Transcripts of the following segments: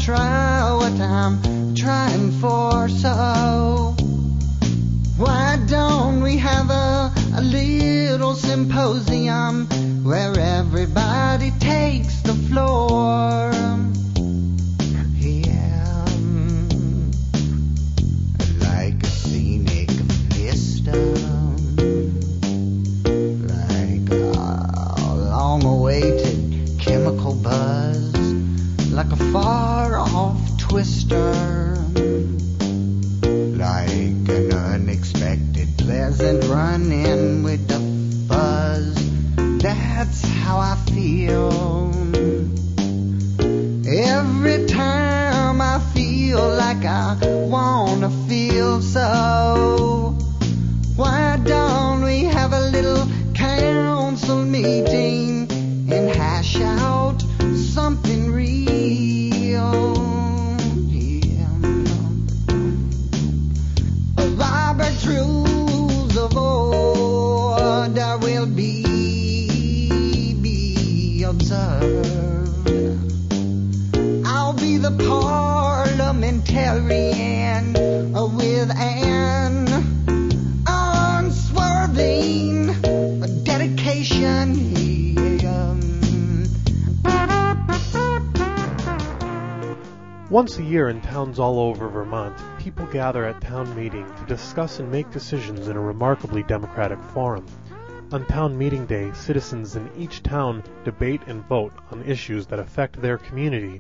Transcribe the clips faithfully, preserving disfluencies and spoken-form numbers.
try what I'm trying for. So why don't we have a, a little symposium where everybody takes the floor? Yeah, like a scenic vista, like a long-awaited chemical buzz, like a far-off twister, like an unexpected pleasant run-in with the fuzz. That's how I feel every time I feel like I wanna feel. So why don't we have a little council meeting and hash out something real? Robert's rules of order will be, be observed. I'll be the parliamentarian with an unswerving dedication. Once a year in towns all over Vermont, people gather at town meeting to discuss and make decisions in a remarkably democratic forum. On town meeting day, citizens in each town debate and vote on issues that affect their community.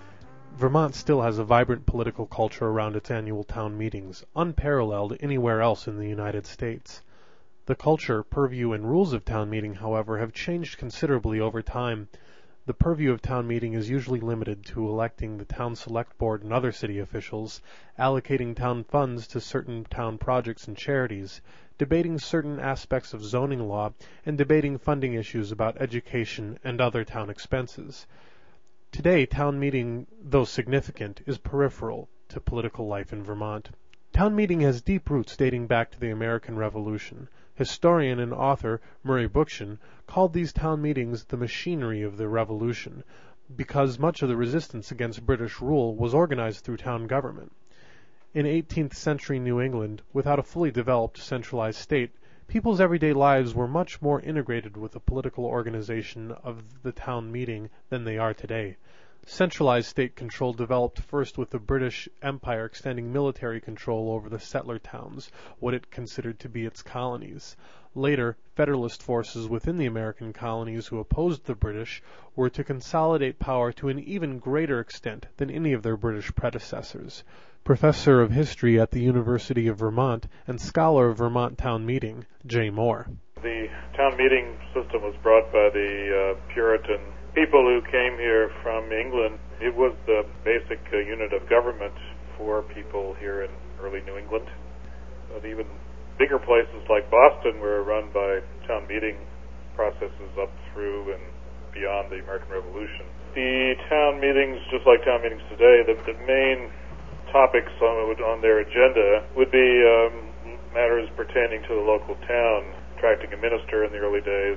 Vermont still has a vibrant political culture around its annual town meetings, unparalleled anywhere else in the United States. The culture, purview, and rules of town meeting, however, have changed considerably over time. The purview of town meeting is usually limited to electing the town select board and other city officials, allocating town funds to certain town projects and charities, debating certain aspects of zoning law, and debating funding issues about education and other town expenses. Today, town meeting, though significant, is peripheral to political life in Vermont. Town meeting has deep roots dating back to the American Revolution. Historian and author Murray Bookchin called these town meetings the machinery of the Revolution, because much of the resistance against British rule was organized through town government. In eighteenth century New England, without a fully developed centralized state, people's everyday lives were much more integrated with the political organization of the town meeting than they are today. Centralized state control developed first with the British Empire extending military control over the settler towns, what it considered to be its colonies. Later, Federalist forces within the American colonies who opposed the British were to consolidate power to an even greater extent than any of their British predecessors. Professor of History at the University of Vermont and scholar of Vermont Town Meeting, Jay Moore. The town meeting system was brought by the uh, Puritan people who came here from England. It was the basic uh, unit of government for people here in early New England. But even bigger places like Boston were run by town meeting processes up through and beyond the American Revolution. The town meetings, just like town meetings today, the, the main topics on, on their agenda would be um, matters pertaining to the local town, attracting a minister in the early days.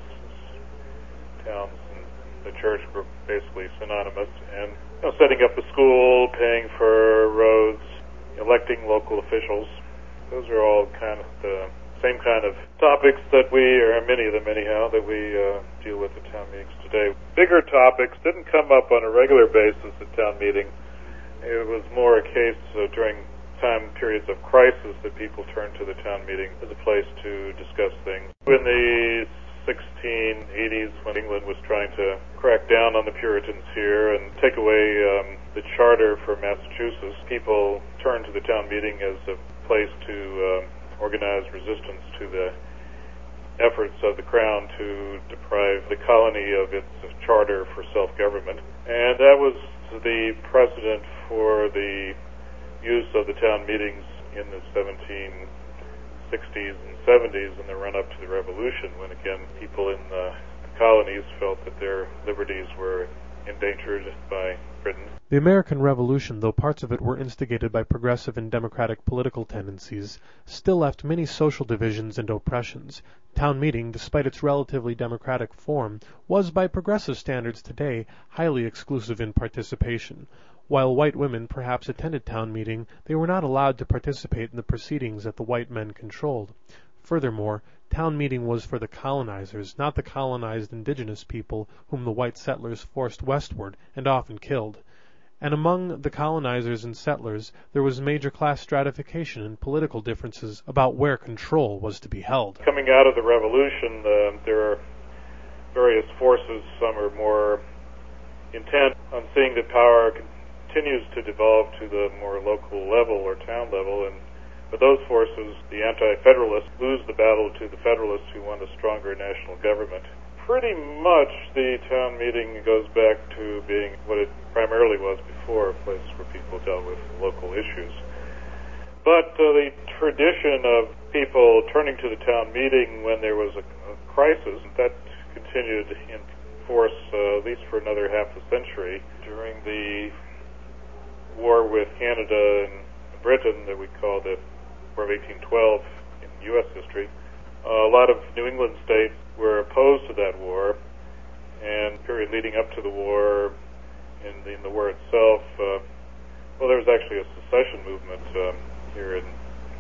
Towns the church were basically synonymous, and you know, setting up a school, paying for roads, electing local officials. Those are all kind of the same kind of topics that we, or many of them anyhow, that we uh, deal with at town meetings today. Bigger topics didn't come up on a regular basis at town meeting. It was more a case uh, during time periods of crisis that people turned to the town meeting as a place to discuss things. In the sixteen eighties, when England was trying to crack down on the Puritans here and take away um, the charter for Massachusetts, people turned to the town meeting as a place to uh, organize resistance to the efforts of the Crown to deprive the colony of its charter for self-government. And that was the precedent for the use of the town meetings in the seventeen sixties and seventies in the run-up to the Revolution, when again people in the colonies felt that their liberties were endangered by Britain. The American Revolution, though parts of it were instigated by progressive and democratic political tendencies, still left many social divisions and oppressions. Town meeting, despite its relatively democratic form, was, by progressive standards today, highly exclusive in participation. While white women perhaps attended town meeting, they were not allowed to participate in the proceedings that the white men controlled. Furthermore, town meeting was for the colonizers, not the colonized indigenous people whom the white settlers forced westward and often killed. And among the colonizers and settlers there was major class stratification and political differences about where control was to be held. Coming out of the Revolution, uh, there are various forces. Some are more intent on seeing that power continues to devolve to the more local level or town level, and but those forces, the anti-federalists, lose the battle to the federalists who want a stronger national government. Pretty much the town meeting goes back to being what it primarily was before, a place where people dealt with local issues. But uh, the tradition of people turning to the town meeting when there was a, a crisis, that continued in force uh, at least for another half a century. During the war with Canada and Britain that we call the War of eighteen twelve in U S history, uh, a lot of New England states were opposed to that war, and the period leading up to the war, in the, in the war itself, uh, well, there was actually a secession movement um, here in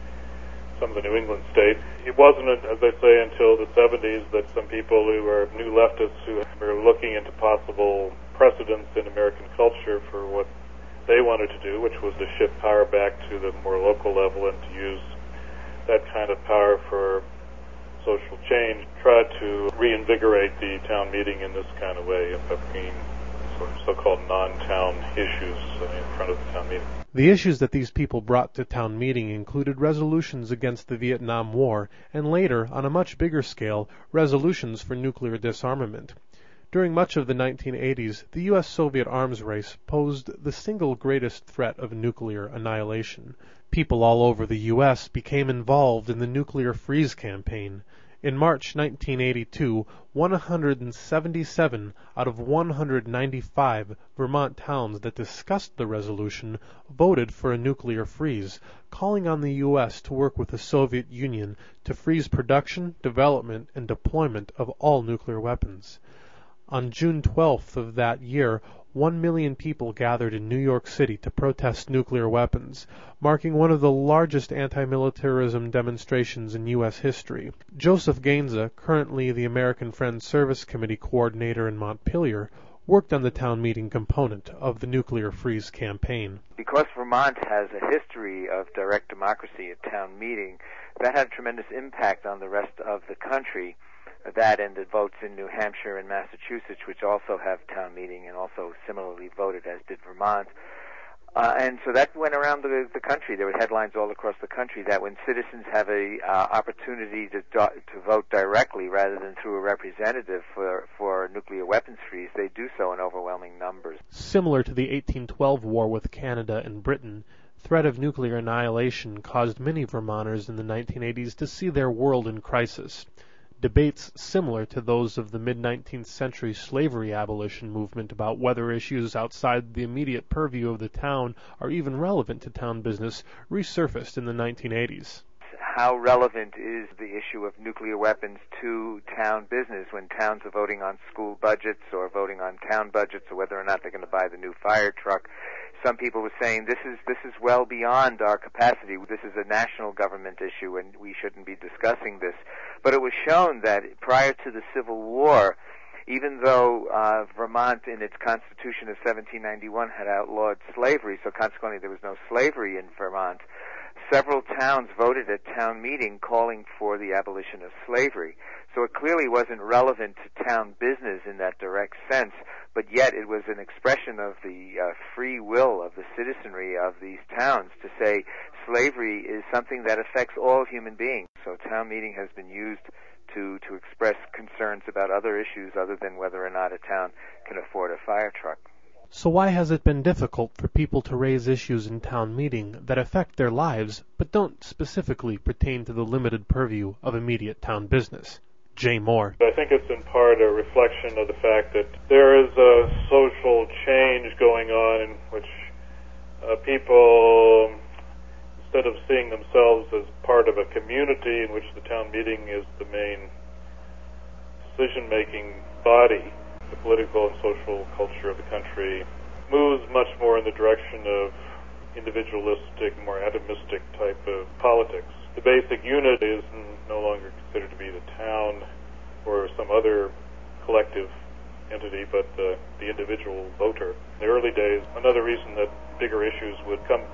some of the New England states. It wasn't, as I say, until the seventies that some people who were new leftists who were looking into possible precedents in American culture for what they wanted to do, which was to shift power back to the more local level and to use that kind of power for social change, tried to reinvigorate the town meeting in this kind of way, of bringing sort of so-called non-town issues in front of the town meeting. The issues that these people brought to town meeting included resolutions against the Vietnam War, and later, on a much bigger scale, resolutions for nuclear disarmament. During much of the nineteen eighties, the U S Soviet arms race posed the single greatest threat of nuclear annihilation. People all over the U S became involved in the nuclear freeze campaign. In March nineteen eighty-two, one hundred seventy-seven out of one hundred ninety-five Vermont towns that discussed the resolution voted for a nuclear freeze, calling on the U S to work with the Soviet Union to freeze production, development, and deployment of all nuclear weapons. On June twelfth of that year, one million people gathered in New York City to protest nuclear weapons, marking one of the largest anti-militarism demonstrations in U S history. Joseph Gainza, currently the American Friends Service Committee coordinator in Montpelier, worked on the town meeting component of the nuclear freeze campaign. Because Vermont has a history of direct democracy at town meeting, that had a tremendous impact on the rest of the country. That and the votes in New Hampshire and Massachusetts, which also have town meeting and also similarly voted, as did Vermont. Uh, and so that went around the, the country. There were headlines all across the country that when citizens have a uh, opportunity to do, to vote directly rather than through a representative for, for nuclear weapons freeze, they do so in overwhelming numbers. Similar to the eighteen twelve war with Canada and Britain, threat of nuclear annihilation caused many Vermonters in the nineteen eighties to see their world in crisis. Debates similar to those of the mid-nineteenth century slavery abolition movement about whether issues outside the immediate purview of the town are even relevant to town business resurfaced in the nineteen eighties. How relevant is the issue of nuclear weapons to town business when towns are voting on school budgets or voting on town budgets or whether or not they're going to buy the new fire truck? Some people were saying this is this is well beyond our capacity. This is a national government issue and we shouldn't be discussing this. But it was shown that prior to the Civil War, even though uh, Vermont in its Constitution of seventeen ninety-one had outlawed slavery, so consequently there was no slavery in Vermont, several towns voted at town meeting calling for the abolition of slavery. So it clearly wasn't relevant to town business in that direct sense, but yet it was an expression of the uh, free will of the citizenry of these towns to say slavery is something that affects all human beings. So town meeting has been used to, to express concerns about other issues other than whether or not a town can afford a fire truck. So why has it been difficult for people to raise issues in town meeting that affect their lives but don't specifically pertain to the limited purview of immediate town business? Jay Moore. I think it's in part a reflection of the fact that there is a social change going on in which uh, people, instead of seeing themselves as part of a community in which the town meeting is the main decision-making body, the political and social culture of the country moves much more in the direction of individualistic, more atomistic type of politics. The basic unit is no longer considered to be the town or some other collective entity, but uh, the individual voter. In the early days, another reason that bigger issues would come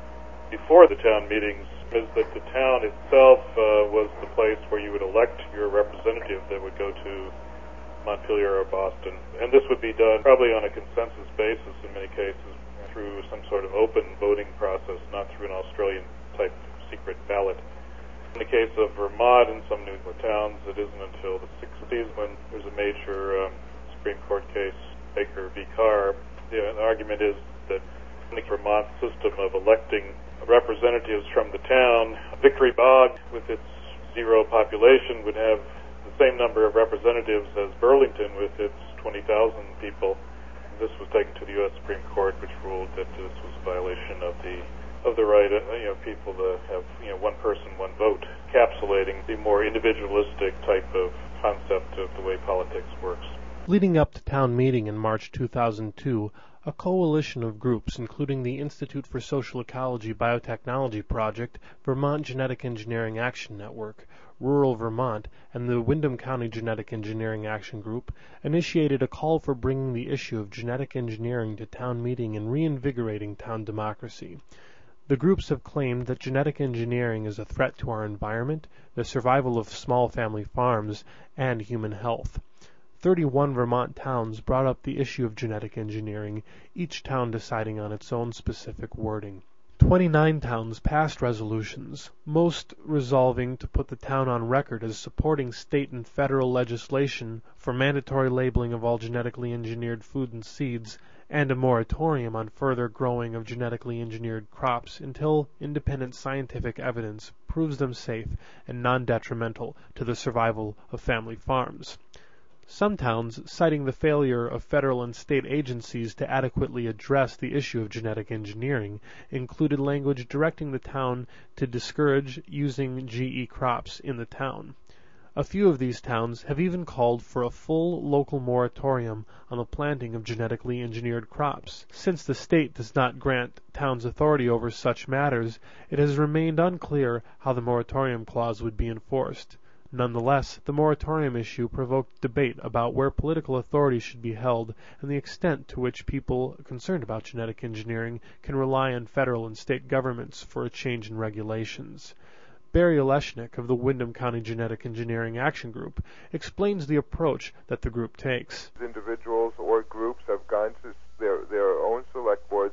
before the town meetings is that the town itself uh, was the place where you would elect your representative that would go to Montpelier or Boston. And this would be done probably on a consensus basis in many cases through some sort of open voting process, not through an Australian-type secret ballot. In the case of Vermont and some New England towns, it isn't until the sixties when there's a major um, Supreme Court case, Baker v. Carr. The, the argument is that in the Vermont system of electing representatives from the town, Victory Bog, with its zero population, would have the same number of representatives as Burlington with its twenty thousand people. This was taken to the U S Supreme Court, which ruled that this was a violation of the of the right of you know, people to have you know one person, one vote, encapsulating the more individualistic type of concept of the way politics works. Leading up to town meeting in March two thousand two, a coalition of groups, including the Institute for Social Ecology Biotechnology Project, Vermont Genetic Engineering Action Network, Rural Vermont, and the Windham County Genetic Engineering Action Group, initiated a call for bringing the issue of genetic engineering to town meeting and reinvigorating town democracy. The groups have claimed that genetic engineering is a threat to our environment, the survival of small family farms, and human health. thirty-one Vermont towns brought up the issue of genetic engineering, each town deciding on its own specific wording. twenty-nine towns passed resolutions, most resolving to put the town on record as supporting state and federal legislation for mandatory labeling of all genetically engineered food and seeds, and a moratorium on further growing of genetically engineered crops until independent scientific evidence proves them safe and non-detrimental to the survival of family farms. Some towns, citing the failure of federal and state agencies to adequately address the issue of genetic engineering, included language directing the town to discourage using G E crops in the town. A few of these towns have even called for a full local moratorium on the planting of genetically engineered crops. Since the state does not grant towns authority over such matters, it has remained unclear how the moratorium clause would be enforced. Nonetheless, the moratorium issue provoked debate about where political authority should be held and the extent to which people concerned about genetic engineering can rely on federal and state governments for a change in regulations. Barry Oleshnik of the Windham County Genetic Engineering Action Group explains the approach that the group takes. Individuals or groups have gone to their, their own select boards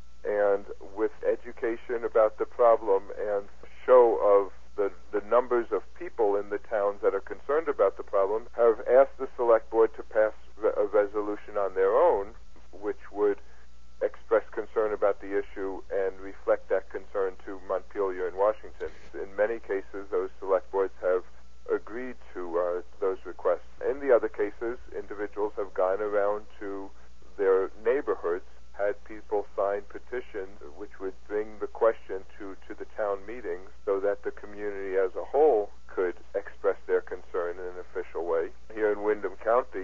and with education about the problem and show of The, the numbers of people in the towns that are concerned about the problem have asked the select board to pass a resolution on their own, which would express concern about the issue and reflect that concern to Montpelier and Washington. In many cases, those select boards have agreed to uh, those requests. In the other cases, individuals have gone around to their neighborhoods, had people sign petitions which would bring the question to, to the town meetings so that the community as a whole could express their concern in an official way. Here in Windham County,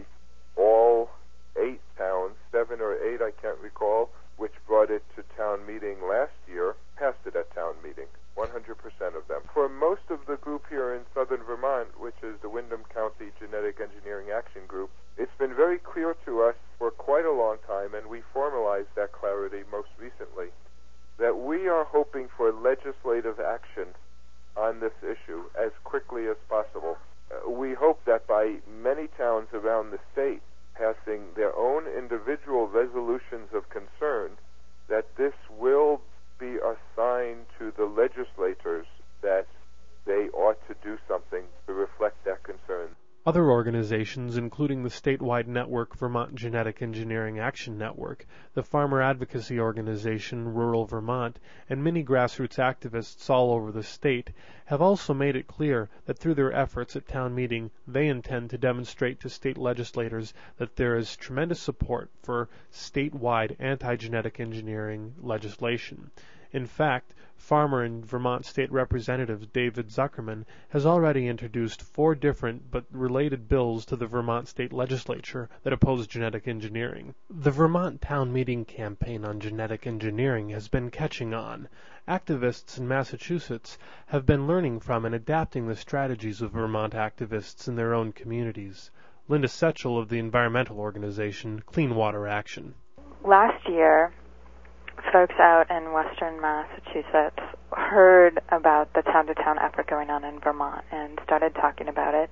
all eight towns, seven or eight I can't recall, which brought it to town meeting last year, passed it at town meeting, one hundred percent of them. For most of the group here in southern Vermont, which is the Windham County Genetic Engineering Action Group, it's been very clear to us for quite a long time, and we formalized that clarity most recently, that we are hoping for legislative action on this issue as quickly as possible. Uh, we hope that by many towns around the state passing their own individual resolutions of concern, that this will be a sign to the legislators that they ought to do something to reflect that concern. Other organizations, including the statewide network Vermont Genetic Engineering Action Network, the farmer advocacy organization Rural Vermont, and many grassroots activists all over the state, have also made it clear that through their efforts at town meeting, they intend to demonstrate to state legislators that there is tremendous support for statewide anti-genetic engineering legislation. In fact, farmer and Vermont State Representative David Zuckerman has already introduced four different but related bills to the Vermont State Legislature that oppose genetic engineering. The Vermont Town Meeting campaign on genetic engineering has been catching on. Activists in Massachusetts have been learning from and adapting the strategies of Vermont activists in their own communities. Linda Setchell of the environmental organization Clean Water Action. Last year, folks out in western Massachusetts heard about the town-to-town effort going on in Vermont and started talking about it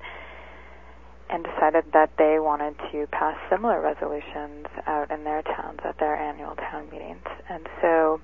and decided that they wanted to pass similar resolutions out in their towns at their annual town meetings. And so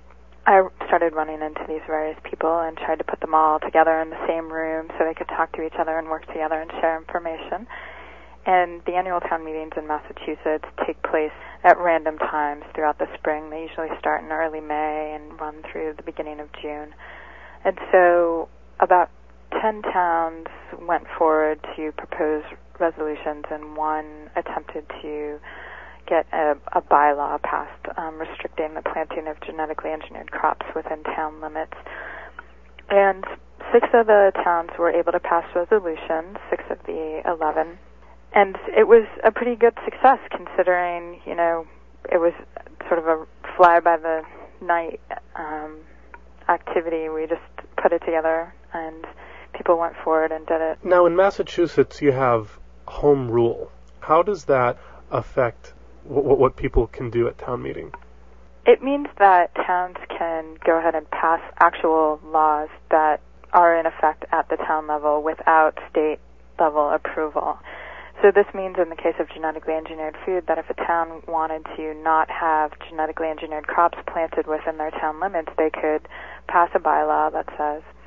I started running into these various people and tried to put them all together in the same room so they could talk to each other and work together and share information. And the annual town meetings in Massachusetts take place at random times throughout the spring. They usually start in early May and run through the beginning of June. And so about ten towns went forward to propose resolutions, and one attempted to get a, a bylaw passed um, restricting the planting of genetically engineered crops within town limits. And six of the towns were able to pass resolutions, six of the eleven. And it was a pretty good success considering, you know, it was sort of a fly-by-the-night um, activity. We just put it together and people went forward and did it. Now, in Massachusetts, you have home rule. How does that affect w- what people can do at town meeting? It means that towns can go ahead and pass actual laws that are in effect at the town level without state-level approval. So this means in the case of genetically engineered food that if a town wanted to not have genetically engineered crops planted within their town limits, they could pass a bylaw that says